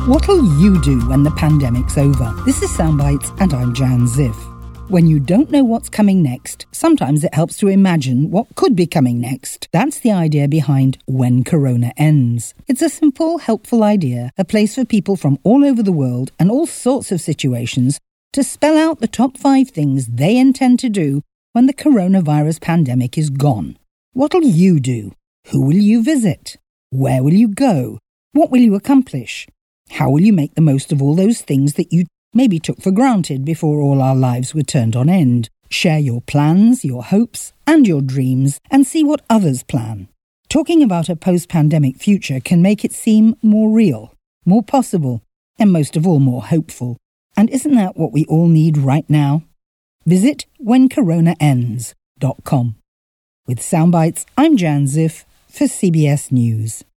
What'll you do when the pandemic's over? This is Soundbites and I'm Jan Ziff. When you don't know what's coming next, sometimes it helps to imagine what could be coming next. That's the idea behind When Corona Ends. It's a simple, helpful idea, a place for people from all over the world and all sorts of situations to spell out the top 5 things they intend to do when the coronavirus pandemic is gone. What'll you do? Who will you visit? Where will you go? What will you accomplish? How will you make the most of all those things that you maybe took for granted before all our lives were turned on end? Share your plans, your hopes, and your dreams, and see what others plan. Talking about a post-pandemic future can make it seem more real, more possible, and most of all, more hopeful. And isn't that what we all need right now? Visit whencoronaends.com. With Soundbites, I'm Jan Ziff for CBS News.